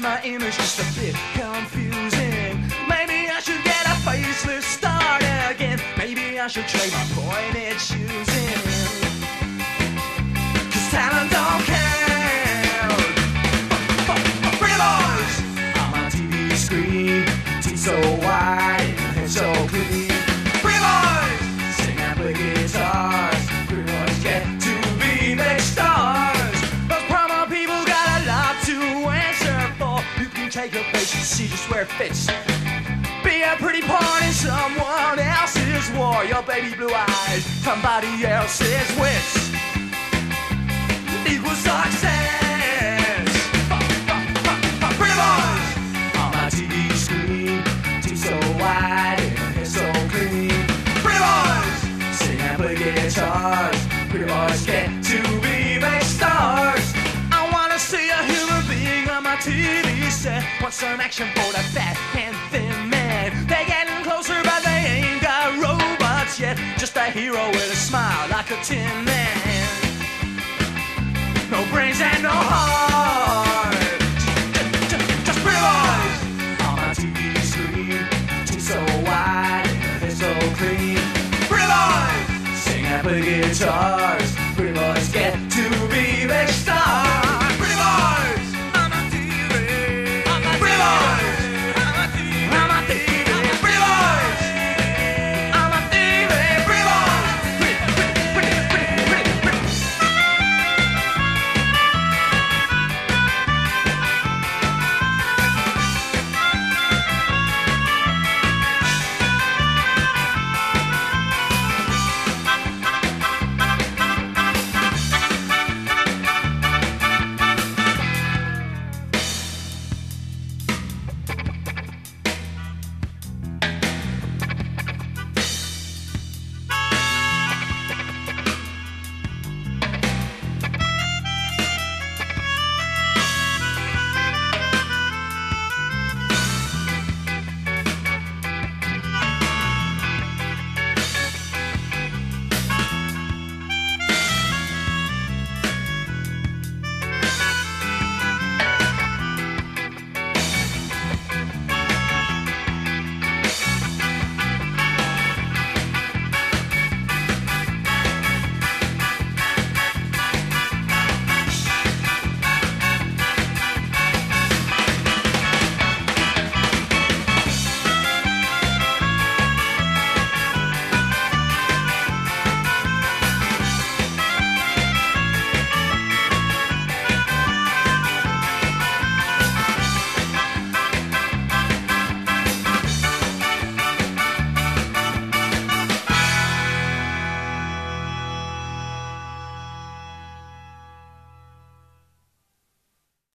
my image just a bit confusing. Maybe I should get a facelift, start again. Maybe I should trade my pointed shoes in. 'Cause talent don't count. Pretty boys on my TV screen, teeth so wide, hair so clean. Pretty boys sing and play guitars. Pretty boys get to be big stars. Those promo people got a lot to answer for. You can take a page and see just where it fits. Be a pretty pawn in someone else's war. Your baby blue eyes, somebody else's wits. Equals success. Pretty boys on my TV screen, teeth so wide and hair so clean. Pretty boys sing and play guitars. Pretty boys get to be big stars. I wanna see a human being on my TV set. Want some action for the fat and thin man. They're getting closer, but they ain't got robots yet. Just a hero with a smile like a tin man. No brains and no heart. Just pretty boys on my TV screen. Teeth so wide and hair so clean. Pretty boys sing and play guitar.